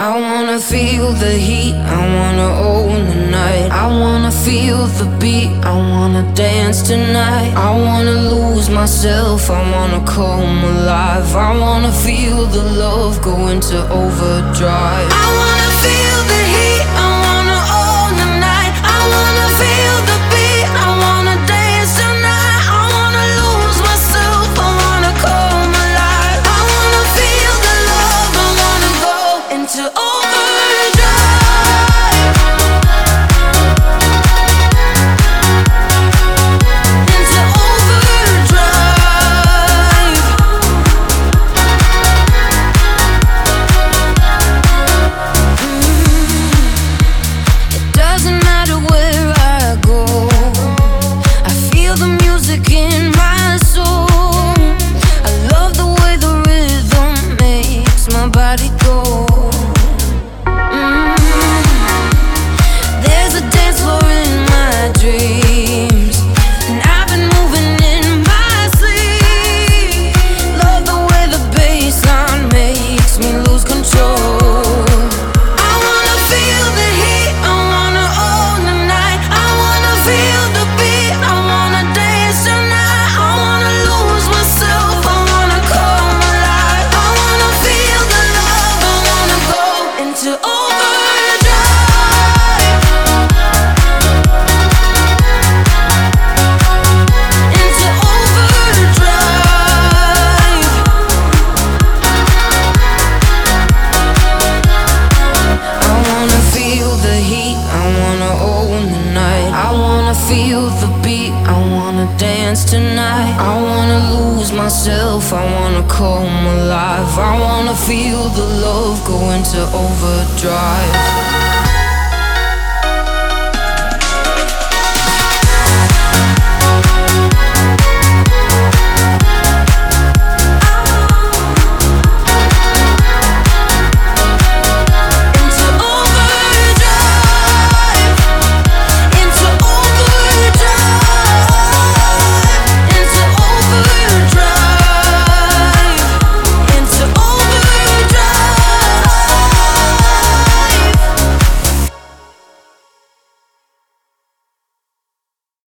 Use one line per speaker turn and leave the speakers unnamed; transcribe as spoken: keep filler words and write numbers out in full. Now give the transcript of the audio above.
I wanna feel the heat, I wanna own the night. I wanna feel the beat, I wanna dance tonight. I wanna lose myself, I wanna come alive. I wanna feel the love go into overdrive. I wanna feel the heat, I wanna own the night. I wanna feel the beat, I wanna dance tonight. I wanna lose myself, I wanna come alive. I wanna feel the love, I wanna go into overdrive. Feel the beat, I wanna dance tonight. I wanna lose myself, I wanna come alive. I wanna feel the love go into overdrive.